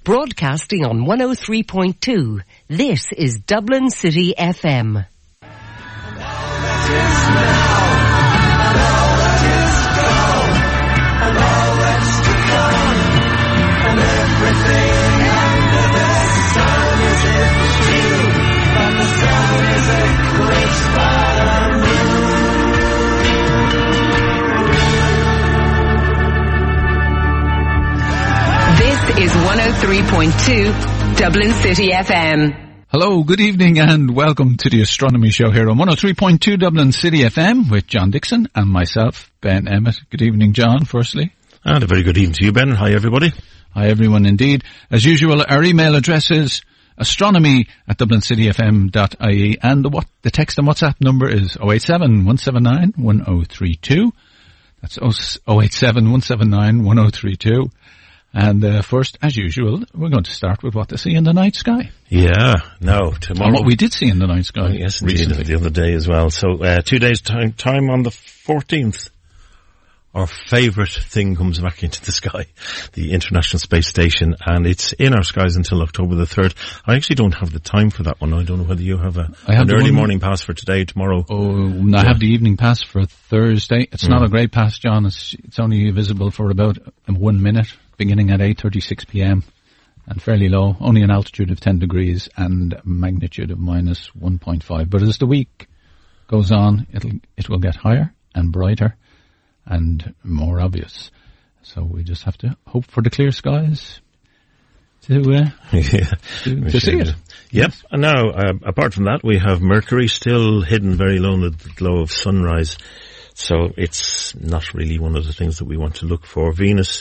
Broadcasting on 103.2. This is Dublin City FM. This is 103.2 Dublin City FM. Hello, good evening and welcome to the Astronomy Show here on 103.2 Dublin City FM with John Dixon and myself, Ben Emmett. Good evening, John, firstly. And a very good evening to you, Ben. Hi, everybody. Hi, everyone, indeed. As usual, our email address is astronomy@dublincityfm.ie and the text and WhatsApp number is 087 179 1032. That's 087 179 1032. And first, as usual, we're going to start with what to see in the night sky. Yeah, no, tomorrow. And what we did see in the night sky. Oh, yes, indeed, the other day as well. So 2 days time on the 14th, our favourite thing comes back into the sky, the International Space Station, and it's in our skies until October the 3rd. I actually don't have the time for that one. I don't know whether you have an early morning pass for today, tomorrow. Oh, I have the evening pass for Thursday. It's not a great pass, John. It's only visible for about 1 minute. Beginning at 8:36 p.m. and fairly low, only an altitude of 10 degrees and a magnitude of minus 1.5. But as the week goes on, it will get higher and brighter and more obvious. So we just have to hope for the clear skies to see it. Yep. And now, apart from that, we have Mercury still hidden very low in the glow of sunrise. So it's not really one of the things that we want to look for. Venus,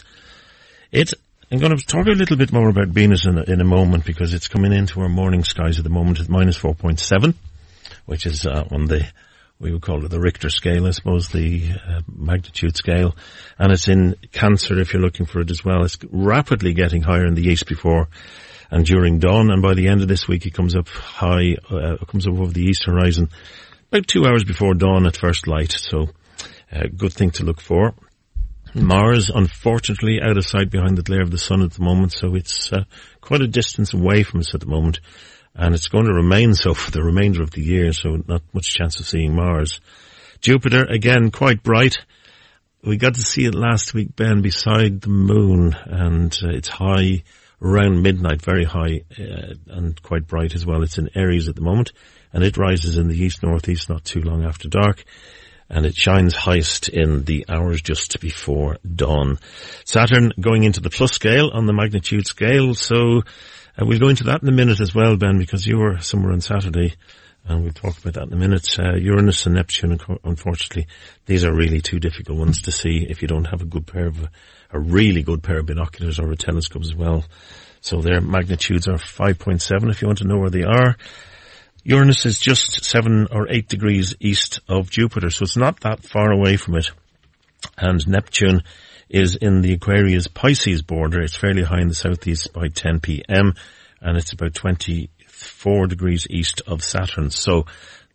I'm going to talk a little bit more about Venus in a moment because it's coming into our morning skies at the moment at minus 4.7, which is on we would call it the Richter scale, I suppose, the magnitude scale. And it's in Cancer if you're looking for it as well. It's rapidly getting higher in the east before and during dawn. And by the end of this week, it comes up high, comes up over the east horizon about 2 hours before dawn at first light. So good thing to look for. Mars, unfortunately, out of sight behind the glare of the sun at the moment, so it's quite a distance away from us at the moment, and it's going to remain so for the remainder of the year, so not much chance of seeing Mars. Jupiter, again, quite bright. We got to see it last week, Ben, beside the moon, and it's high around midnight, very high, and quite bright as well. It's in Aries at the moment, and it rises in the east-northeast not too long after dark. And it shines highest in the hours just before dawn. Saturn going into the plus scale on the magnitude scale, so we'll go into that in a minute as well, Ben, because you were somewhere on Saturday, and we'll talk about that in a minute. Uranus and Neptune, unfortunately, these are really two difficult ones to see if you don't have a really good pair of binoculars or a telescope as well. So their magnitudes are 5.7 if you want to know where they are. Uranus is just 7 or 8 degrees east of Jupiter, so it's not that far away from it. And Neptune is in the Aquarius-Pisces border. It's fairly high in the southeast by 10 p.m. and it's about 24 degrees east of Saturn. So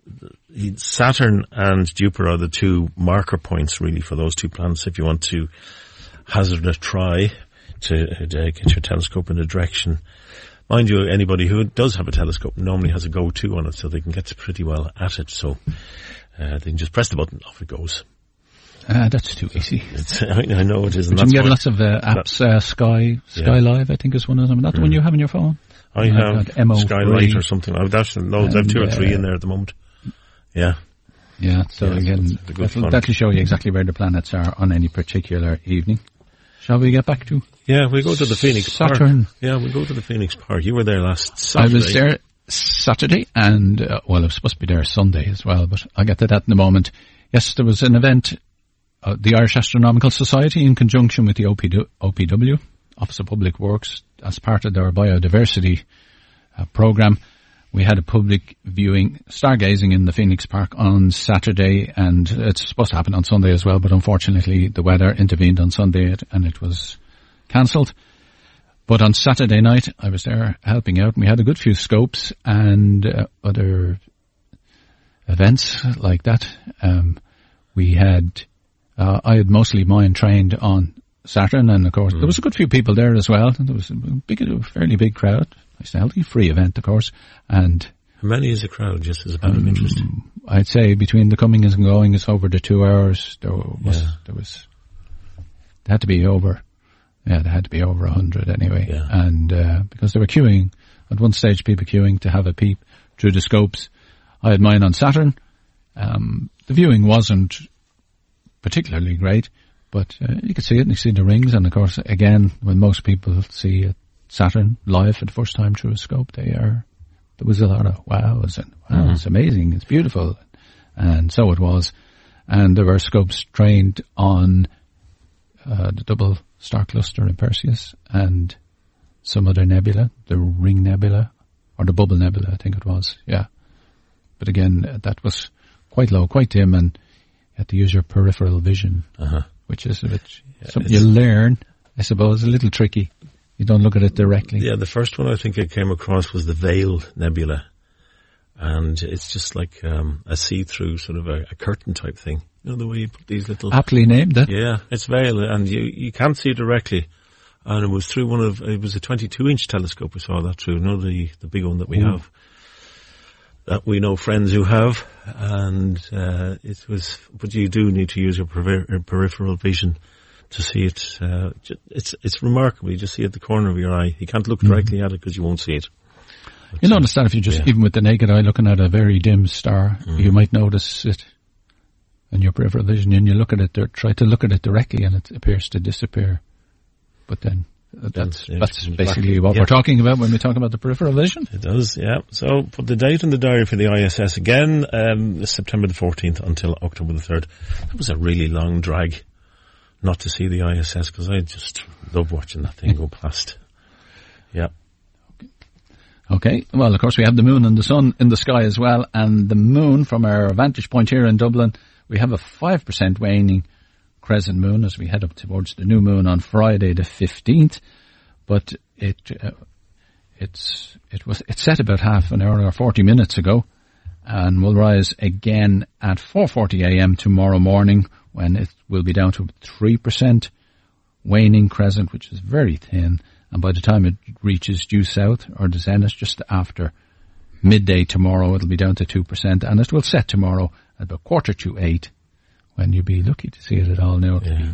Saturn and Jupiter are the two marker points really for those two planets if you want to hazard a try to get your telescope in a direction. Mind you, anybody who does have a telescope normally has a go-to on it, so they can get pretty well at it. So they can just press the button, off it goes. That's too easy. I know it is. But you can get lots of apps. Sky Live, I think, is one of them. That's the one you have on your phone. I have Skylight or something. I've loads. I have 2 or 3 in there at the moment. Yeah. Yeah. So again, that'll show you exactly where the planets are on any particular evening. Shall we get back to? Yeah, we go to the Phoenix Saturn. Park. Yeah, we go to the Phoenix Park. You were there last Saturday. I was there Saturday and, I was supposed to be there Sunday as well, but I'll get to that in a moment. Yes, there was an event, the Irish Astronomical Society in conjunction with the OPW, Office of Public Works, as part of their biodiversity program. We had a public viewing, stargazing in the Phoenix Park on Saturday, and it's supposed to happen on Sunday as well, but unfortunately the weather intervened on Sunday and it was cancelled. But on Saturday night I was there helping out, and we had a good few scopes and other events like that. I had mostly mine trained on Saturn, and of course there was a good few people there as well. There was a fairly big crowd. Nice and healthy, free event, of course. And how many is a crowd, just as a matter of interest? I'd say between the coming and going, it's over the 2 hours. There had to be over 100 anyway. Yeah. And because they were queuing, at one stage people queuing to have a peep through the scopes. I had mine on Saturn. The viewing wasn't particularly great, but you could see it and you see the rings. And of course, again, when most people see Saturn live for the first time through a scope, there was a lot of wows and wow, it's amazing, it's beautiful. And so it was. And there were scopes trained on the double star cluster in Perseus and some other nebula, the Ring Nebula, or the Bubble Nebula, I think it was, yeah. But again, that was quite low, quite dim, and you had to use your peripheral vision, which is a bit something you learn, I suppose, a little tricky. You don't look at it directly. Yeah, the first one I think I came across was the Veil Nebula. And it's just like a see-through sort of a curtain type thing. You know, the way you put these little... Aptly named, eh? Yeah, it's Veil, and you can't see it directly. And it was through it was a 22-inch telescope we saw that through, the big one that we have. That we know friends who have. And but you do need to use your peripheral vision to see it. It's remarkable. You just see it at the corner of your eye. You can't look directly at it because you won't see it. You notice that if you just, even with the naked eye looking at a very dim star, you might notice it in your peripheral vision, and you look at it, try to look at it directly, and it appears to disappear. But then that's basically what we're talking about when we talk about the peripheral vision. It does, yeah. So put the date in the diary for the ISS again, September the 14th until October the 3rd. That was a really long drag not to see the ISS, because I just love watching that thing go past. Yeah. Okay, well, of course, we have the moon and the sun in the sky as well, and the moon, from our vantage point here in Dublin, we have a 5% waning crescent moon as we head up towards the new moon on Friday the 15th, but it's set about half an hour or 40 minutes ago, and will rise again at 4:40 a.m. tomorrow morning, when it will be down to 3% waning crescent, which is very thin. And by the time it reaches due south, or the zenith, just after midday tomorrow, it'll be down to 2%, and it will set tomorrow at about 7:45, when you'll be lucky to see it at all now. It'll be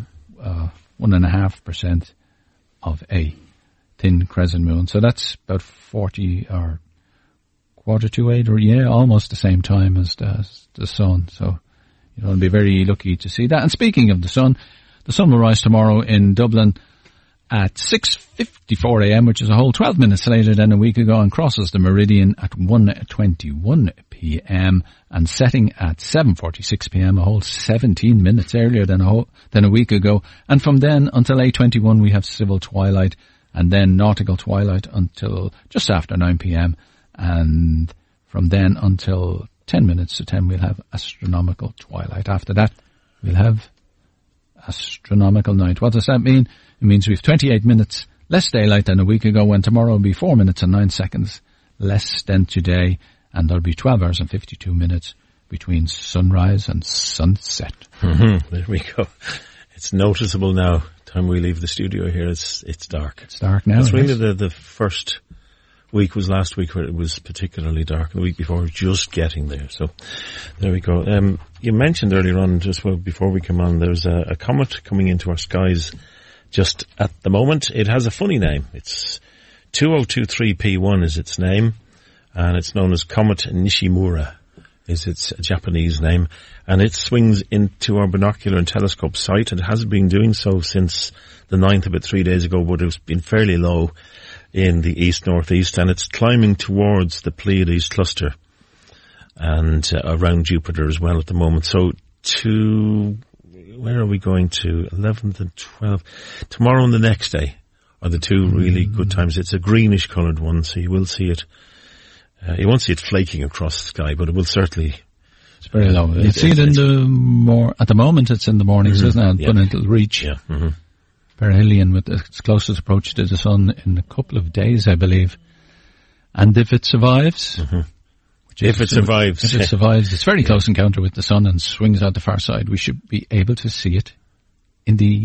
1.5% of a thin crescent moon. So that's about 40 or 7:45, or almost the same time as the sun. So you'll be very lucky to see that. And speaking of the sun will rise tomorrow in Dublin at 6:54 a.m., which is a whole 12 minutes later than a week ago, and crosses the meridian at 1:21 p.m. and setting at 7:46 p.m., a whole 17 minutes earlier than a week ago. And from then until 8:21 we have civil twilight, and then nautical twilight until just after 9 p.m. And from then until 10 minutes to 10 we'll have astronomical twilight. After that we'll have astronomical night. What does that mean? It means we have 28 minutes less daylight than a week ago, when tomorrow will be 4 minutes and 9 seconds less than today, and there'll be 12 hours and 52 minutes between sunrise and sunset. There we go. It's noticeable now. Time we leave the studio here, it's dark. It's dark now. It's really the first week was last week where it was particularly dark, and the week before just getting there. So there we go. You mentioned earlier on, just before we come on, there's a comet coming into our skies just at the moment. It has a funny name. It's 2023P1 is its name, and it's known as Comet Nishimura is its Japanese name, and it swings into our binocular and telescope sight, and it has been doing so since the 9th, about 3 days ago, but it's been fairly low in the east-northeast, and it's climbing towards the Pleiades cluster and around Jupiter as well at the moment. So where are we going to? 11th and 12th. Tomorrow and the next day are the two really good times. It's a greenish coloured one, so you will see it. You won't see it flaking across the sky, but it will certainly. It's very low. You see it in at the moment it's in the mornings, isn't it? But it'll reach perihelion with its closest approach to the sun in a couple of days, I believe. And if it survives, if it survives, it's very close encounter with the sun and swings out the far side, we should be able to see it in the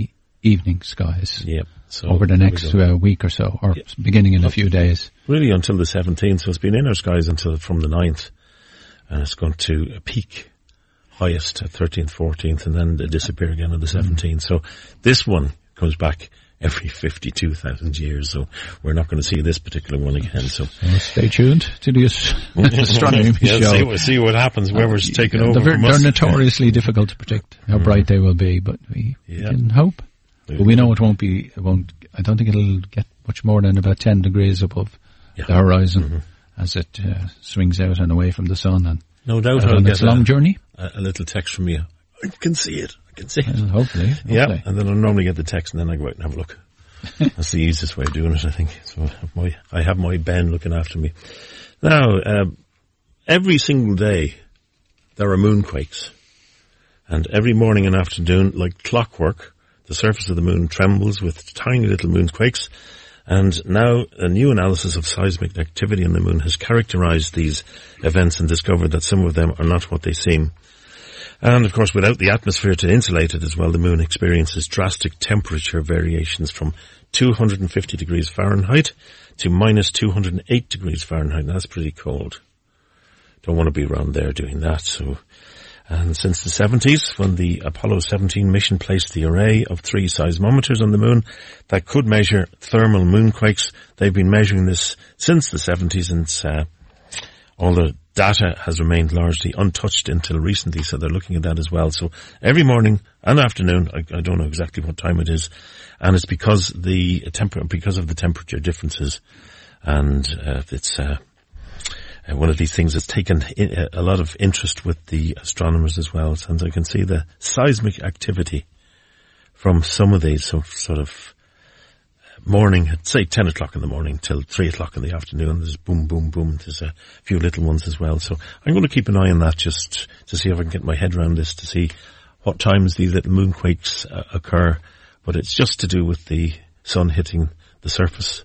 evening skies. Yep. So over the next week or so, or beginning in a few days. Really until the 17th, so it's been in our skies until from the 9th, and it's going to peak highest at 13th, 14th, and then disappear again on the 17th. So this one comes back every 52,000 years, so we're not going to see this particular one again. So stay tuned to the astronomy show. See what happens, whoever's taken over from us. They're notoriously difficult to predict how bright they will be, but we can hope. But we know it won't. I don't think it'll get much more than about 10 degrees above the horizon as it swings out and away from the sun. And no doubt I'll get a long journey. A little text from you. I can see it. Well, hopefully. Yeah, and then I normally get the text and then I go out and have a look. That's the easiest way of doing it, I think. So I have my Ben looking after me. Now, every single day there are moonquakes. And every morning and afternoon, like clockwork, the surface of the moon trembles with tiny little moonquakes. And now a new analysis of seismic activity on the moon has characterized these events and discovered that some of them are not what they seem. And of course, without the atmosphere to insulate it as well, the moon experiences drastic temperature variations from 250 degrees Fahrenheit to minus 208 degrees Fahrenheit. That's pretty cold. Don't want to be around there doing that. And since the 70s, when the Apollo 17 mission placed the array of 3 seismometers on the moon that could measure thermal moonquakes, they've been measuring this since the 70s, and all the data has remained largely untouched until recently, so they're looking at that as well. So every morning and afternoon, I don't know exactly what time it is, and it's because of the temperature differences, and it's one of these things that's taken a lot of interest with the astronomers as well. And I can see the seismic activity from some of these, so sort of morning at say 10 o'clock in the morning till 3 o'clock in the afternoon. There's boom, boom, boom. There's a few little ones as well. So I'm going to keep an eye on that just to see if I can get my head around this, to see what times these little moonquakes occur. But it's just to do with the sun hitting the surface,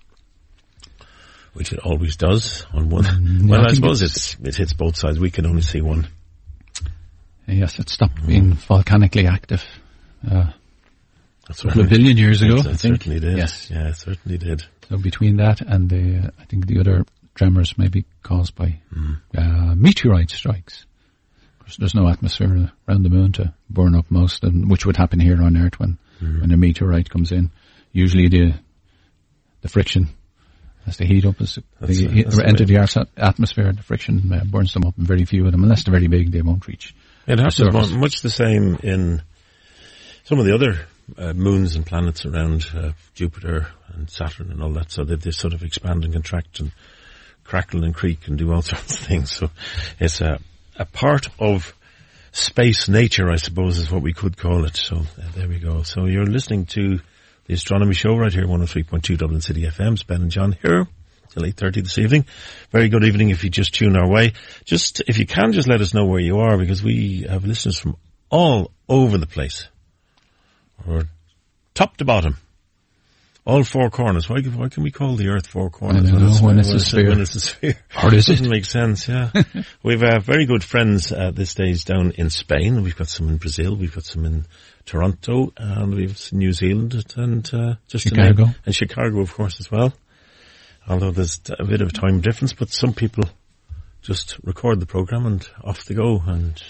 which it always does on one. Well, I suppose it hits both sides. We can only see one. Yes, it stopped being volcanically active. That's a couple of billion years ago, I think. Certainly did. Yes. Yeah, it certainly did. So between that and I think the other tremors may be caused by meteorite strikes. Of course, there's no atmosphere around the moon to burn up most, which would happen here on Earth when a meteorite comes in. Usually the friction, as they heat up, as they enter the Earth's atmosphere, the friction burns them up, and very few of them, unless they're very big, they won't reach. It happens much the same in some of the other moons and planets around Jupiter and Saturn and all that, so they sort of expand and contract and crackle and creak and do all sorts of things. So it's a part of space nature, I suppose, is what we could call it. So there we go. So you're listening to the Astronomy Show right here, 103.2 Dublin City FM's Ben and John here till 8:30 this evening. Very good evening if you just tune our way. Just, if you can, just let us know where you are, because we have listeners from all over the place. Or top to bottom. All 4 corners. Why can we call the Earth 4 corners? When it's a sphere. When it's a sphere. Or is it? Doesn't make sense, yeah. We've very good friends at this stage down in Spain. We've got some in Brazil. We've got some in Toronto. And we've New Zealand and just Chicago. And Chicago, of course, as well. Although there's a bit of a time difference, but some people just record the program and off they go. And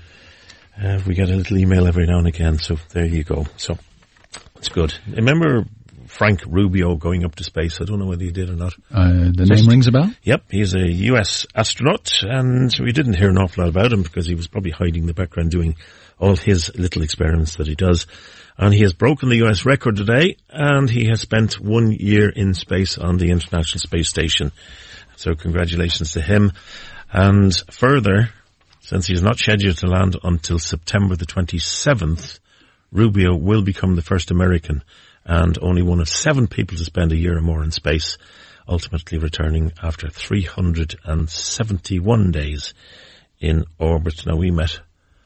we get a little email every now and again, so there you go. So, it's good. Remember Frank Rubio going up to space? I don't know whether he did or not. The name rings a bell? Yep, he's a US astronaut, and we didn't hear an awful lot about him because he was probably hiding in the background doing all his little experiments that he does. And he has broken the US record today, and he has spent 1 year in space on the International Space Station. So congratulations to him. And further, since he is not scheduled to land until September the 27th, Rubio will become the first American and only one of 7 people to spend a year or more in space, ultimately returning after 371 days in orbit. Now, we met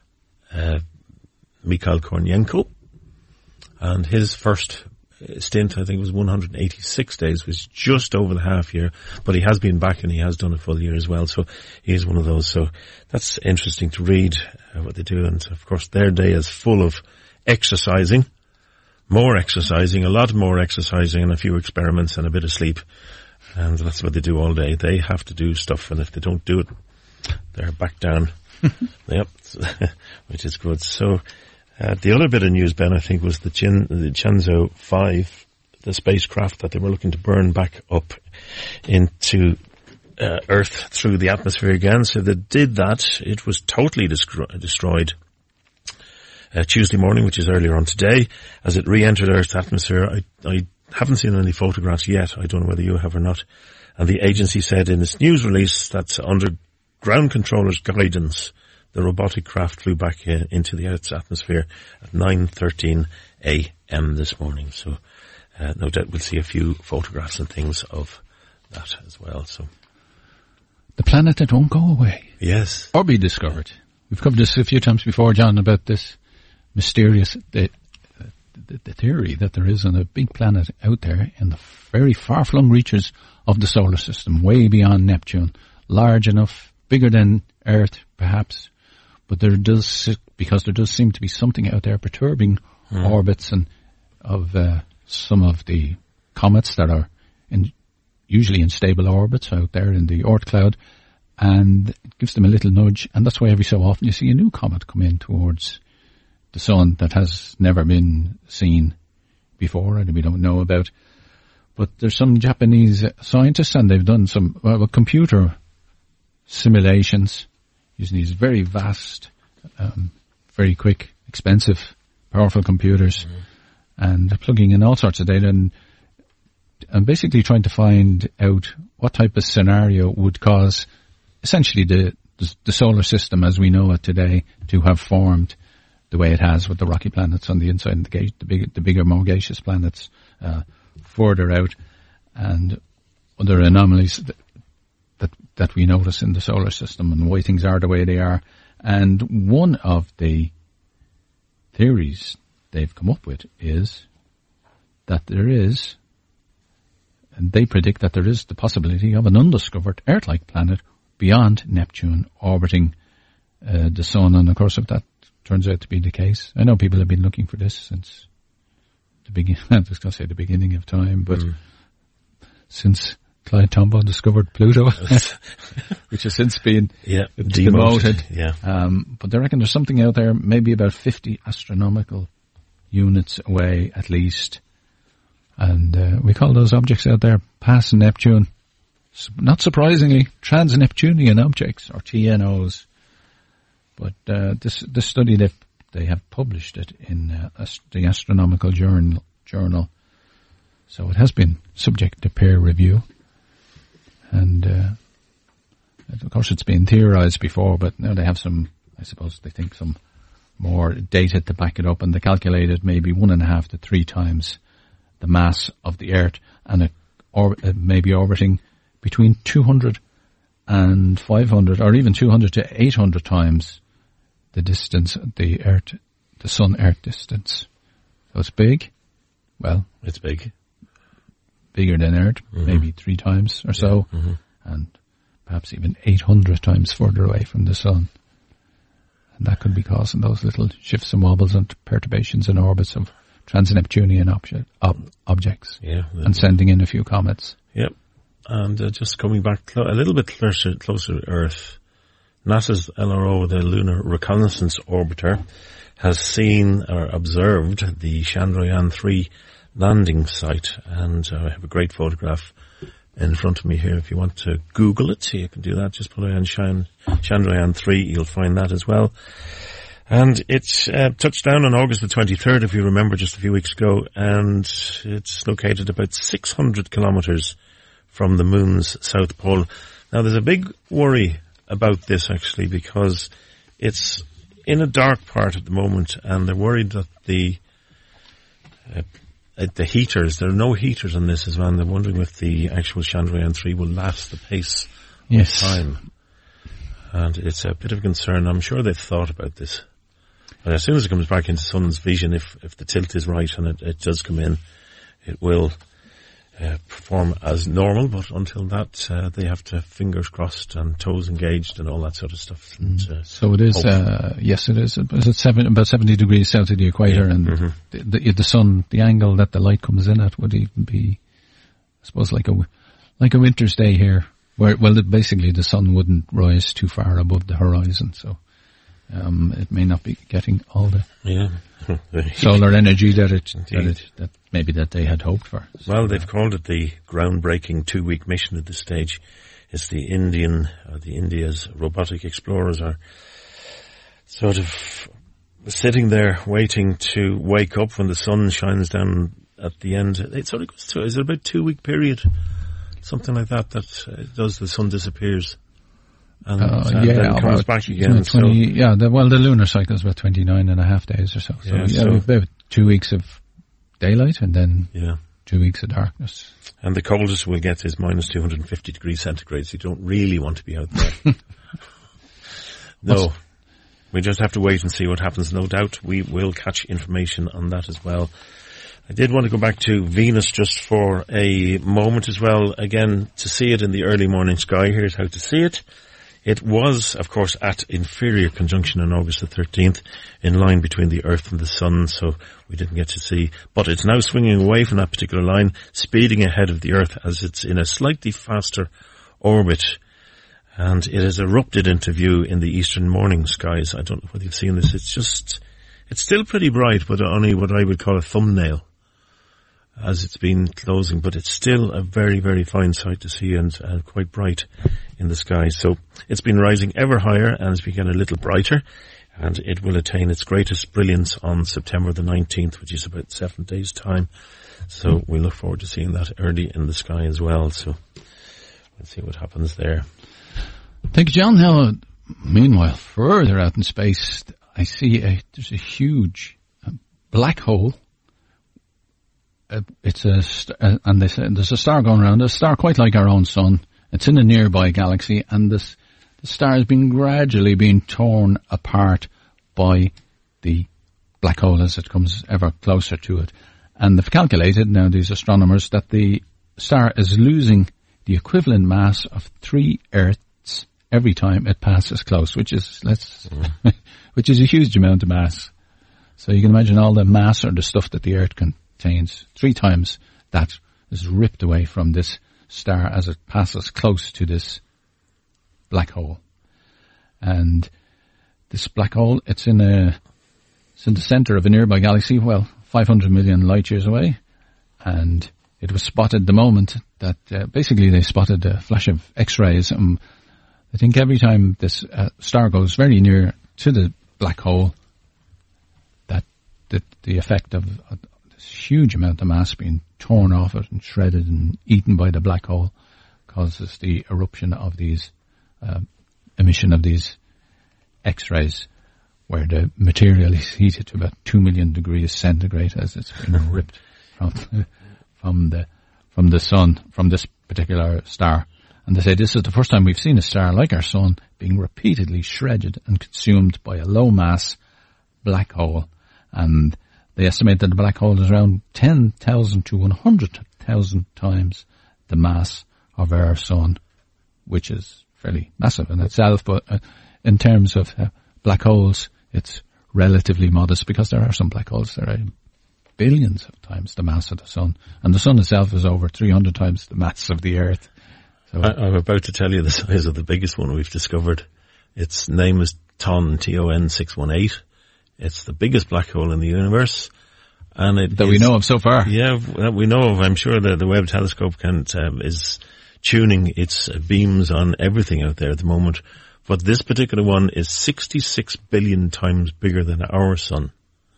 Mikhail Kornienko, and his first stint, I think, was 186 days, was just over the half year, but he has been back and he has done a full year as well, so he's one of those. So that's interesting to read what they do, and of course their day is full of exercising, more exercising, a lot more exercising, and a few experiments and a bit of sleep. And that's what they do all day. They have to do stuff, and if they don't do it, they're back down. Yep, which is good. So, the other bit of news, Ben, I think, was the Shenzhou 5, the spacecraft that they were looking to burn back up into Earth through the atmosphere again. So they did that. It was totally destroyed Tuesday morning, which is earlier on today, as it re-entered Earth's atmosphere. I haven't seen any photographs yet. I don't know whether you have or not. And the agency said in its news release that under ground controller's guidance, the robotic craft flew back into the Earth's atmosphere at 9:13 a.m. this morning. So no doubt we'll see a few photographs and things of that as well. So the planet that won't go away. Yes. Or be discovered. We've covered this a few times before, John, about this mysterious, the theory that there is on a big planet out there in the very far-flung reaches of the solar system, way beyond Neptune, large enough, bigger than Earth, perhaps, but there does seem to be something out there perturbing orbits and of some of the comets that are usually in stable orbits out there in the Oort cloud, and it gives them a little nudge, and that's why every so often you see a new comet come in towards the sun that has never been seen before and we don't know about. But there's some Japanese scientists, and they've done some computer simulations using these very vast, very quick, expensive, powerful computers, and plugging in all sorts of data and basically trying to find out what type of scenario would cause essentially the solar system as we know it today to have formed the way it has, with the rocky planets on the inside and the bigger, more gaseous planets further out, and other anomalies that we notice in the solar system and why things are the way they are. And one of the theories they've come up with is that there is, and they predict that there is the possibility of an undiscovered Earth-like planet beyond Neptune orbiting the sun. And of course, if that turns out to be the case, I know people have been looking for this since the beginning. I was going to say the beginning of time, but since Clyde Tombaugh discovered Pluto, which has since been demoted. Yeah. But they reckon there's something out there, maybe about 50 astronomical units away at least, and we call those objects out there past Neptune. Not surprisingly, trans-Neptunian objects, or TNOs. But this study, they have published it in the Astronomical Journal, so it has been subject to peer review. And of course it's been theorized before, but now they have some, I suppose they think, some more data to back it up, and they calculated maybe 1.5 to 3 times the mass of the Earth, and maybe orbiting between 200 and 500, or even 200 to 800 times the distance, the Sun-Earth distance. So it's big. Well, it's big. Bigger than Earth, maybe 3 times or so, and perhaps even 800 times further away from the Sun. And that could be causing those little shifts and wobbles and perturbations in orbits of trans-Neptunian objects, and sending in a few comets. Yep. And just coming back a little bit closer to Earth, NASA's LRO, the Lunar Reconnaissance Orbiter, has seen or observed the Chandrayaan-3 landing site, and I have a great photograph in front of me here. If you want to Google it, you can do that. Just put it in Chandrayaan-3, you'll find that as well. And it's touched down on August the 23rd, if you remember, just a few weeks ago, and it's located about 600 kilometers from the moon's south pole. Now, there's a big worry about this, actually, because it's in a dark part at the moment, and they're worried that the heaters, there are no heaters on this as well, and they're wondering if the actual Chandrayaan-3 will last the pace of time. And it's a bit of a concern. I'm sure they've thought about this. And as soon as it comes back into sun's vision, if the tilt is right and it does come in, it will perform as normal, but until that, they have to fingers crossed and toes engaged and all that sort of stuff. And, so it is, yes it is. It's about 70 degrees south of the equator, and the sun, the angle that the light comes in at would even be, I suppose, like a winter's day here, where, basically the sun wouldn't rise too far above the horizon, so it may not be getting all the solar energy that maybe that they had hoped for. Well, they've called it the groundbreaking 2-week mission at this stage. It's the India's robotic explorers are sort of sitting there waiting to wake up when the sun shines down at the end. It sort of goes through, is it about 2-week period? Something like that, the sun disappears. And then comes back again. 20, the lunar cycle is about 29.5 days or so. So about 2 weeks of daylight and then 2 weeks of darkness. And the coldest we'll get is minus 250 degrees centigrade, so you don't really want to be out there. No. We just have to wait and see what happens. No doubt we will catch information on that as well. I did want to go back to Venus just for a moment as well. Again, to see it in the early morning sky, here's how to see it. It was, of course, at inferior conjunction on August the 13th, in line between the Earth and the Sun, so we didn't get to see. But it's now swinging away from that particular line, speeding ahead of the Earth as it's in a slightly faster orbit. And it has erupted into view in the eastern morning skies. I don't know whether you've seen this. It's still pretty bright, but only what I would call a thumbnail as it's been closing, but it's still a very, very fine sight to see and quite bright in the sky. So it's been rising ever higher and it's become a little brighter, and it will attain its greatest brilliance on September the 19th, which is about 7 days' time. So we look forward to seeing that early in the sky as well. So let's see what happens there. Thank you, John. Now, meanwhile, further out in space, I see there's a huge black hole. It's and they say there's a star going around. A star quite like our own sun. It's in a nearby galaxy, and the star is gradually being torn apart by the black hole as it comes ever closer to it. And they've calculated now, these astronomers, that the star is losing the equivalent mass of 3 Earths every time it passes close, which is which is a huge amount of mass. So you can imagine all the mass or the stuff that the Earth contains. 3 times that is ripped away from this star as it passes close to this black hole. And this black hole, it's in the center of a nearby galaxy, 500 million light years away. And it was spotted the moment that basically they spotted a flash of X-rays. I think every time this star goes very near to the black hole, that the effect of huge amount of mass being torn off it and shredded and eaten by the black hole causes the eruption of these, emission of these X-rays, where the material is heated to about 2 million degrees centigrade as it's being ripped from the sun, from this particular star. And they say this is the first time we've seen a star like our sun being repeatedly shredded and consumed by a low mass black hole. And they estimate that the black hole is around 10,000 to 100,000 times the mass of our sun, which is fairly massive in itself. But in terms of black holes, it's relatively modest because there are some black holes that are billions of times the mass of the sun. And the sun itself is over 300 times the mass of the Earth. So I'm about to tell you the size of the biggest one we've discovered. Its name is TON 618. It's the biggest black hole in the universe. And we know of so far. Yeah, that we know of. I'm sure that the Webb telescope is tuning its beams on everything out there at the moment. But this particular one is 66 billion times bigger than our sun.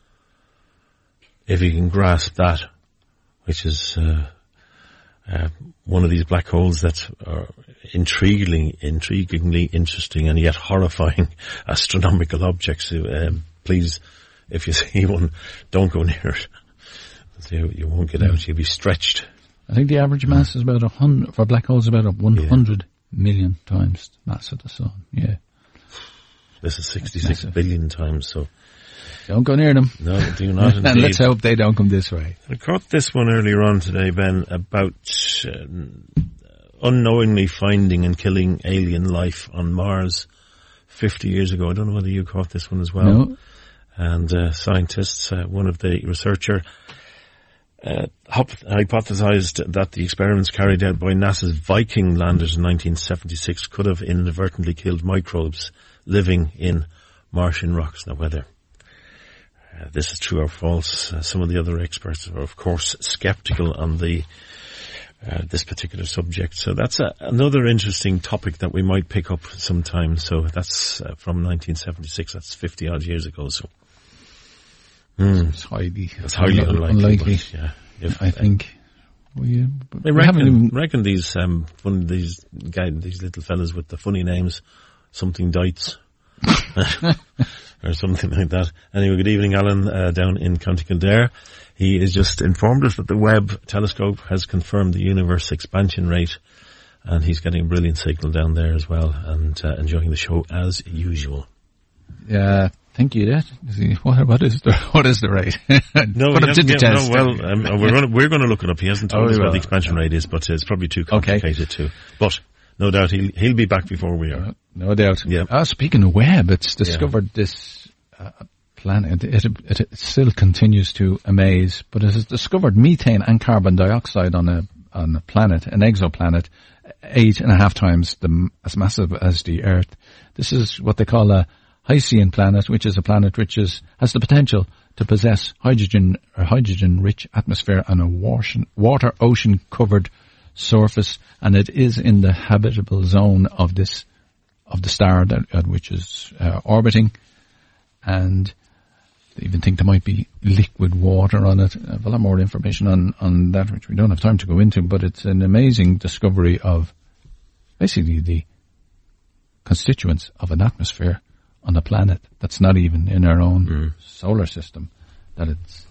If you can grasp that, which is one of these black holes that are intriguingly interesting and yet horrifying astronomical objects. Please, if you see one, don't go near it. You won't get out. You'll be stretched. I think the average mass is about 100, for black holes, about 100 million times the mass of the sun. Yeah. This is 66 billion times, so Don't go near them. No, do not indeed. And let's hope they don't come this way. I caught this one earlier on today, Ben, about unknowingly finding and killing alien life on Mars 50 years ago. I don't know whether you caught this one as well. No. And scientists, one of the researcher, hypothesized that the experiments carried out by NASA's Viking landers in 1976 could have inadvertently killed microbes living in Martian rocks. Now, whether this is true or false, some of the other experts are, of course, skeptical on this particular subject. So that's another interesting topic that we might pick up sometime. So that's from 1976. That's 50 odd years ago. So it's highly unlikely. But, yeah, I think we reckon these these little fellas with the funny names, something Dites. Or something like that. Anyway, good evening, Alan, down in County Kildare. He has just informed us that the Webb telescope has confirmed the universe expansion rate, and he's getting a brilliant signal down there as well, and enjoying the show as usual. Yeah, thank you, Dad. What is the rate? No, put him to the test. No, we're going to look it up. He hasn't told us what the expansion rate is, but it's probably too complicated too. But no doubt he'll be back before we are. No doubt. Yeah. Speaking of Webb, it's discovered this planet. It still continues to amaze, but it has discovered methane and carbon dioxide on a planet, an exoplanet, 8.5 times as massive as the Earth. This is what they call a Hycean planet, which is a planet which has the potential to possess hydrogen-rich atmosphere and a water ocean covered surface, and it is in the habitable zone of the star which is orbiting, and they even think there might be liquid water on it. I have a lot more information on that, which we don't have time to go into, but it's an amazing discovery of basically the constituents of an atmosphere on a planet that's not even in our own solar system, that it's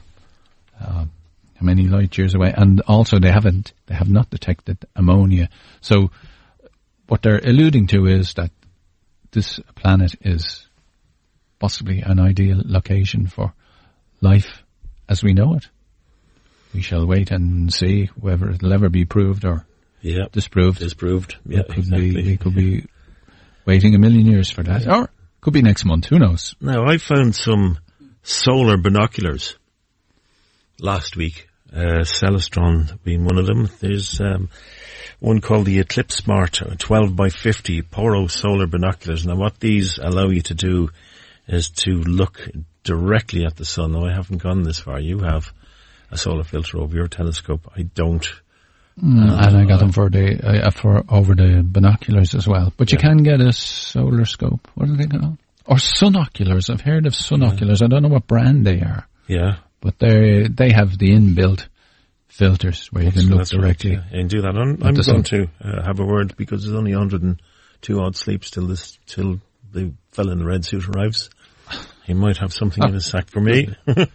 many light years away. And also they have not detected ammonia. So what they're alluding to is that this planet is possibly an ideal location for life as we know it. We shall wait and see whether it'll ever be proved or disproved. Yeah, We could be waiting 1,000,000 years for that. Or could be next month. Who knows? Now, I found some solar binoculars last week. Celestron being one of them. There's one called the Eclipse Smart 12 by 50 Poro solar binoculars. Now, what these allow you to do is to look directly at the sun. Now, I haven't gone this far. You have a solar filter over your telescope. I don't. And I got them for over the binoculars as well. But you can get a solar scope. What are they called? Or sunoculars. I've heard of sunoculars. I don't know what brand they are. Yeah. But they have the inbuilt filters where you can look directly. Right, and do that. I'm going to have a word because there's only 102 odd sleeps till the fella in the red suit arrives. He might have something in his sack for me.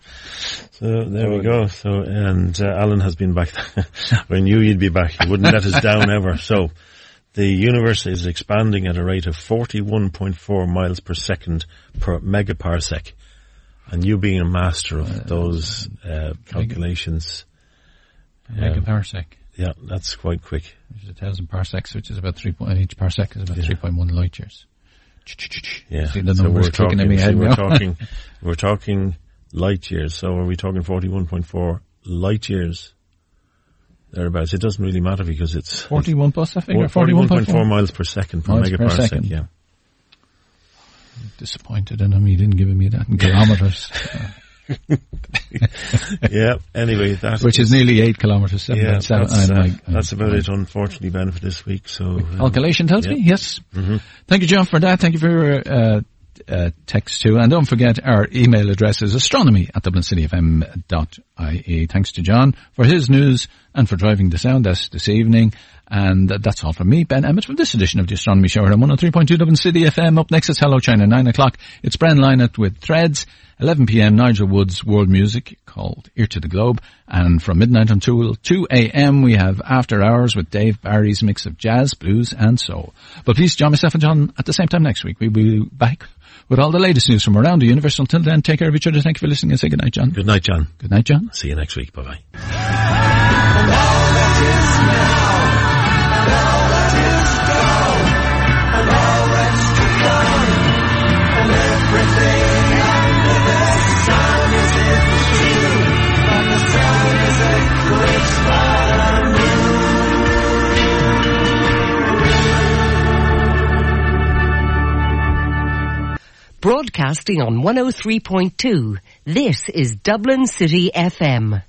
So there we go. So, and Alan has been back. We knew you'd be back. You wouldn't let us down ever. So the universe is expanding at a rate of 41.4 miles per second per megaparsec. And you being a master of those calculations. Megaparsec. Yeah, that's quite quick. Which is 1,000 parsecs, which is about each parsec is about 3.1 light years. Yeah, see the numbers clicking in my head now. We're talking light years. So are we talking 41.4 light years? Thereabouts. It doesn't really matter because it's 41 plus, I figure. 41.4 miles per second per megaparsec. Yeah. Disappointed in him. He didn't give me that in kilometres. Yeah. Anyway, which is nearly 8 kilometres. That's about it. Unfortunately, Ben, for this week. So calculation tells me yes. Mm-hmm. Thank you, John, for that. Thank you for your text too, and don't forget our email address is astronomy@dublincityfm.ie. Thanks to John for his news and for driving the sound this evening. And that's all from me, Ben Emmett, from this edition of the Astronomy Show on 103.2 Dublin City FM. Up next is Hello China, 9 o'clock. It's Bren Lynott with Threads. 11 p.m. Nigel Wood's World Music. called Ear to the Globe. And from midnight until 2 a.m. we have After Hours with Dave Barry's mix of jazz, blues and soul. But please join myself and John at the same time next week. We'll be back with all the latest news from around the universe. Until then, take care of each other. Thank you for listening and say good night, John. Good night, John. Good night, John. See you next week. Bye-bye. Broadcasting on 103.2, this is Dublin City FM.